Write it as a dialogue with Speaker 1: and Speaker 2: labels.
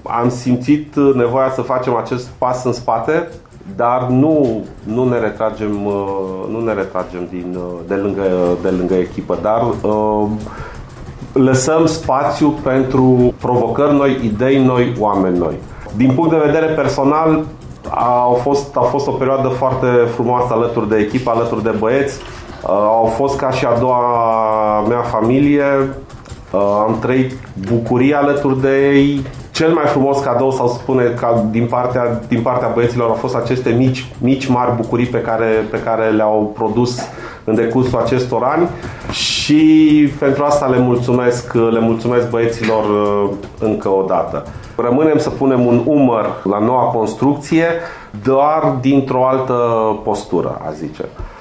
Speaker 1: am simțit nevoia să facem acest pas în spate, dar nu ne retragem de lângă echipă, dar lăsăm spațiu pentru provocări noi, idei noi, oameni noi. Din punct de vedere personal, a fost o perioadă foarte frumoasă alături de echipă, alături de băieți. Au fost ca și a doua mea familie. Am trăit bucurie alături de ei. Cel mai frumos cadou, sau spune, din partea băieților, au fost aceste mici mari bucurii pe care le-au produs în decursul acestor ani, și pentru asta le mulțumesc băieților încă o dată. Rămânem să punem un umăr la noua construcție, doar dintr-o altă postură, aș zice.